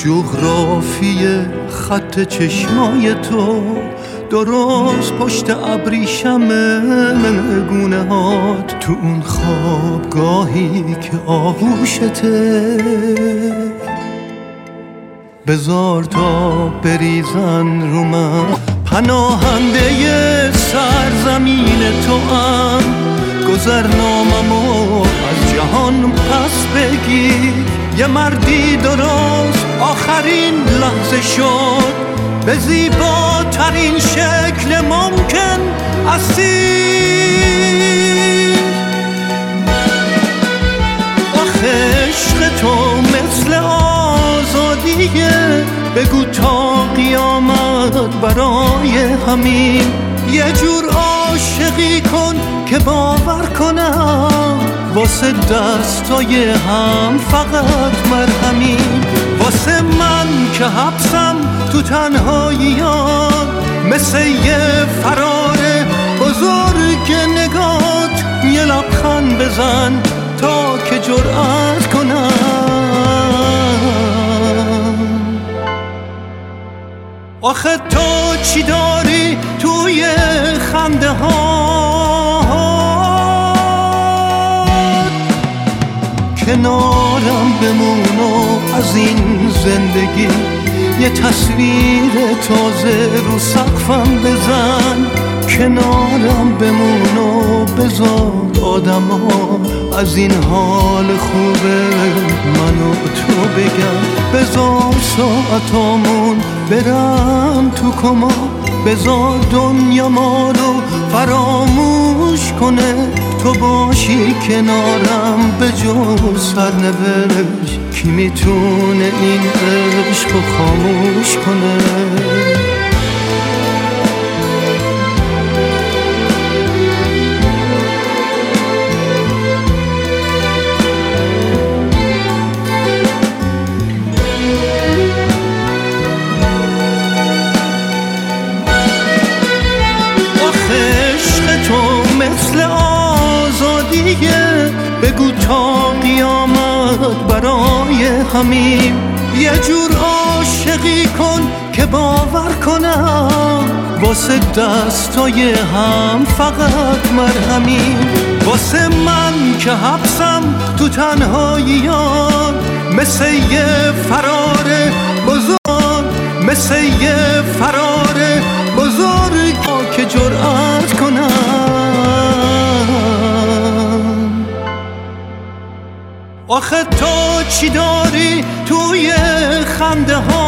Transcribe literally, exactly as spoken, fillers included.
جغرافی خط چشمای تو درست پشت ابریشم گونه هات، تو اون خوابگاهی که آغوشته، بذار تا بریزن رو من. پناهنده سرزمین تو ام، گذرناممو از جهان پس بگیر. یه مردی درست آخرین لحظه شد، به زیباترین شکل ممکن اسیر. آخه عشق تو مثل آزادیه، بگو تا قیامت برای همین. یه جور عاشقی کن که باور کنم، واسه دستای هم فقط مرهمی. واسه من که حبسم تو تنهاییات، مثل یه فرار بزرگ نگات. یه لبخند بزن تا که جرأت کنم. آخه تو چی داری توی خنده ها؟ کنارم بمون و از این زندگی یه تصویر تازه رو سقفم بزن. کنارم بمون و بذار آدم ها از این حال خوبه منو تو بگم. بذار ساعتامون برم تو کما، بذار دنیا ما رو فراموش کنه. تو باشی کنارم به جز سرنوشت، کی میتونه این عشق رو خاموش کنه؟ بگو تا قیامت برای همین. یه جور عاشقی کن که باور کنم، واسه دستای هم فقط مرهمی. واسه من که حبسم تو تنهاییات، مثل یه فرار بزرگ، مثل یه فرار بزرگ که جرأت کنم. آخه تو چی داری توی خنده ها؟